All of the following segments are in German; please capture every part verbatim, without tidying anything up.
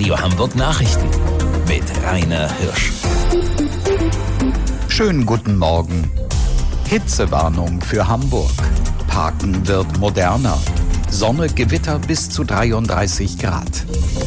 Radio Hamburg Nachrichten mit Rainer Hirsch. Schönen guten Morgen. Hitzewarnung für Hamburg. Parken wird moderner. Sonne, Gewitter bis zu dreiunddreißig Grad.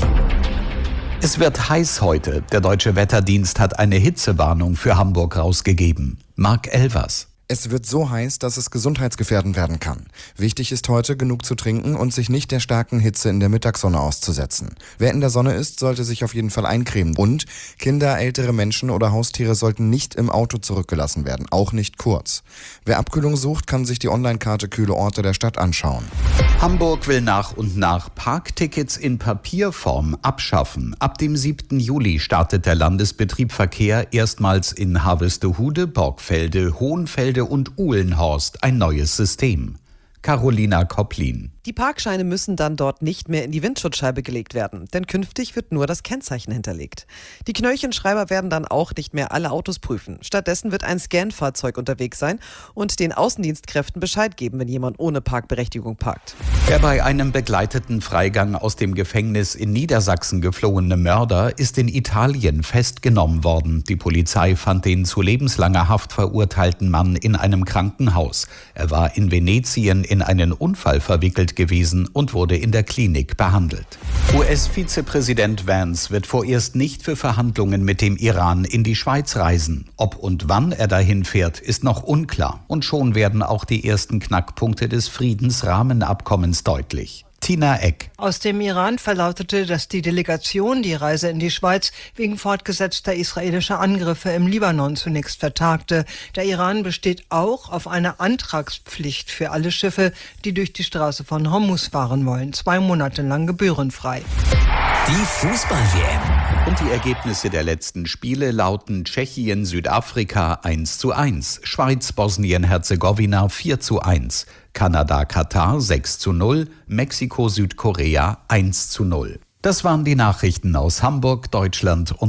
Es wird heiß heute. Der Deutsche Wetterdienst hat eine Hitzewarnung für Hamburg rausgegeben. Marc Elvers. Es wird so heiß, dass es gesundheitsgefährdend werden kann. Wichtig ist heute, genug zu trinken und sich nicht der starken Hitze in der Mittagssonne auszusetzen. Wer in der Sonne ist, sollte sich auf jeden Fall eincremen. Und Kinder, ältere Menschen oder Haustiere sollten nicht im Auto zurückgelassen werden, auch nicht kurz. Wer Abkühlung sucht, kann sich die Online-Karte Kühle Orte der Stadt anschauen. Hamburg will nach und nach Parktickets in Papierform abschaffen. Ab dem siebten Juli startet der Landesbetrieb Verkehr erstmals in Harvestehude, Borgfelde, Hohenfelde und Uhlenhorst ein neues System. Carolina Kopplin. Die Parkscheine müssen dann dort nicht mehr in die Windschutzscheibe gelegt werden, denn künftig wird nur das Kennzeichen hinterlegt. Die Knöllchenschreiber werden dann auch nicht mehr alle Autos prüfen. Stattdessen wird ein Scan-Fahrzeug unterwegs sein und den Außendienstkräften Bescheid geben, wenn jemand ohne Parkberechtigung parkt. Der bei einem begleiteten Freigang aus dem Gefängnis in Niedersachsen geflohene Mörder ist in Italien festgenommen worden. Die Polizei fand den zu lebenslanger Haft verurteilten Mann in einem Krankenhaus. Er war in Venetien in einen Unfall verwickelt gewesen und wurde in der Klinik behandelt. U S-Vizepräsident Vance wird vorerst nicht für Verhandlungen mit dem Iran in die Schweiz reisen. Ob und wann er dahin fährt, ist noch unklar. Und schon werden auch die ersten Knackpunkte des Friedensrahmenabkommens deutlich. Tina Eck. Aus dem Iran verlautete, dass die Delegation die Reise in die Schweiz wegen fortgesetzter israelischer Angriffe im Libanon zunächst vertagte. Der Iran besteht auch auf einer Antragspflicht für alle Schiffe, die durch die Straße von Hormuz fahren wollen. Zwei Monate lang gebührenfrei. Die Fußball-W M. Und die Ergebnisse der letzten Spiele lauten Tschechien, Südafrika eins zu eins, Schweiz, Bosnien-Herzegowina vier zu eins, Kanada, Katar sechs zu null, Mexiko, Südkorea eins zu null. Das waren die Nachrichten aus Hamburg, Deutschland und